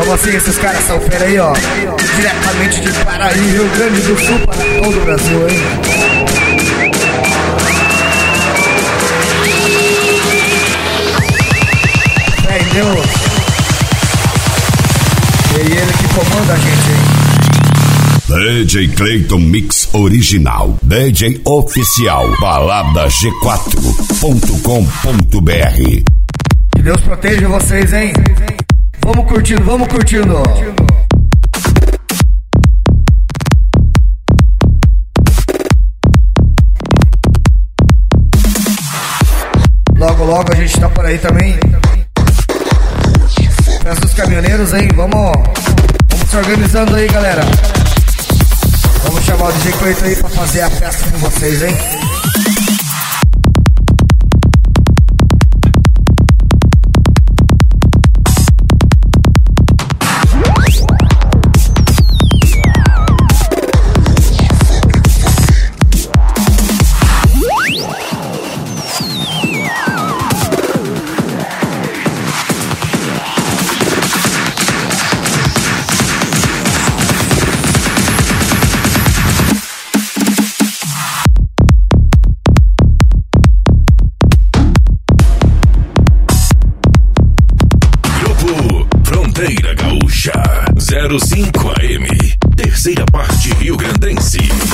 Como assim esses caras são fera aí, ó? Diretamente de Paraí, Rio Grande do Sul, para todo o Brasil, hein? Fé em Deus. E ele que comanda a gente, hein? DJ Clayton Mix Original, DJ Oficial, baladaG4.com.br. Que Deus proteja vocês, hein? Vamos curtindo, vamos curtindo. Logo, logo a gente tá por aí também. Festa dos caminhoneiros, hein? Vamos se organizando aí, galera. Vamos chamar o DJ Cleiton aí pra fazer a festa com vocês, hein? Fronteira Gaúcha 05 AM, terceira parte Rio Grandense.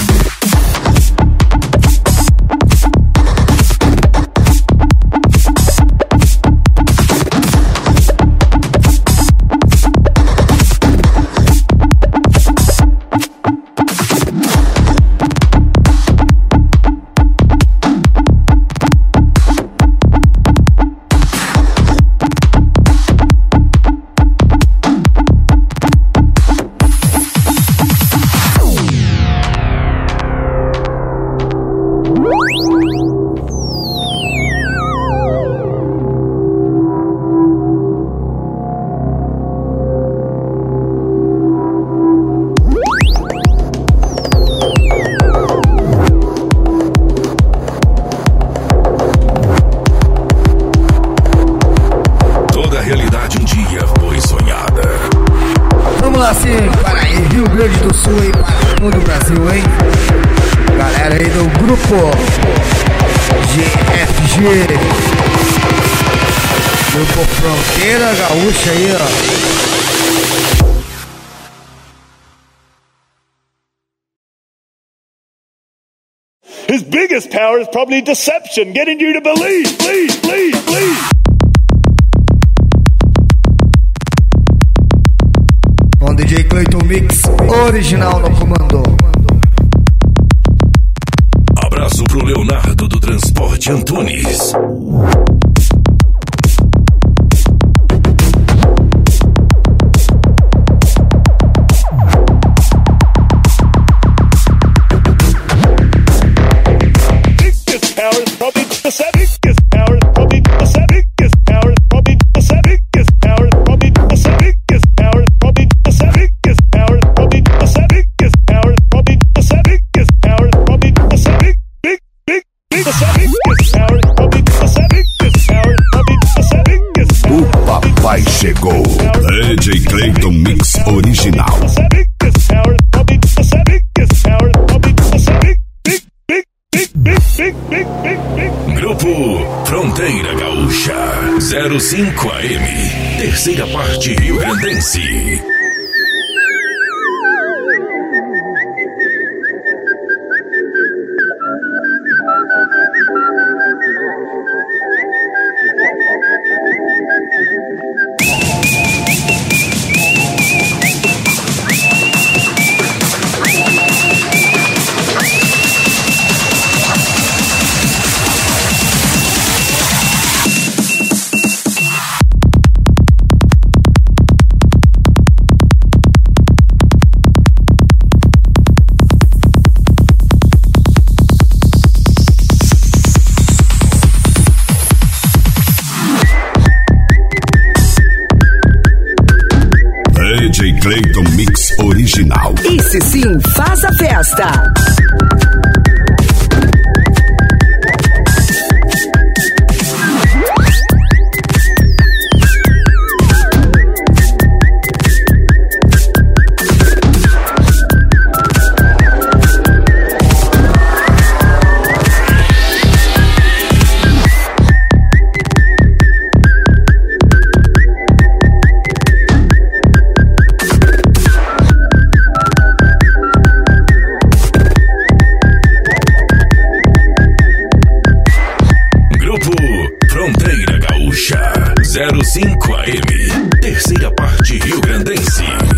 Rio Grande do Sul e para todo o Brasil, hein? Galera aí do grupo GFG, Grupo Fronteira Gaúcha aí, ó. His biggest power is probably deception, getting you to believe. Com DJ Clayton Mix Original no comando. Abraço pro Leonardo do Transporte Antunes. Chegou DJ Clayton Mix Original. Grupo Fronteira Gaúcha 05 AM, terceira parte Rio Grandense. DJ Clayton Mix Original. Esse sim faz a festa. Arte Rio Grandense.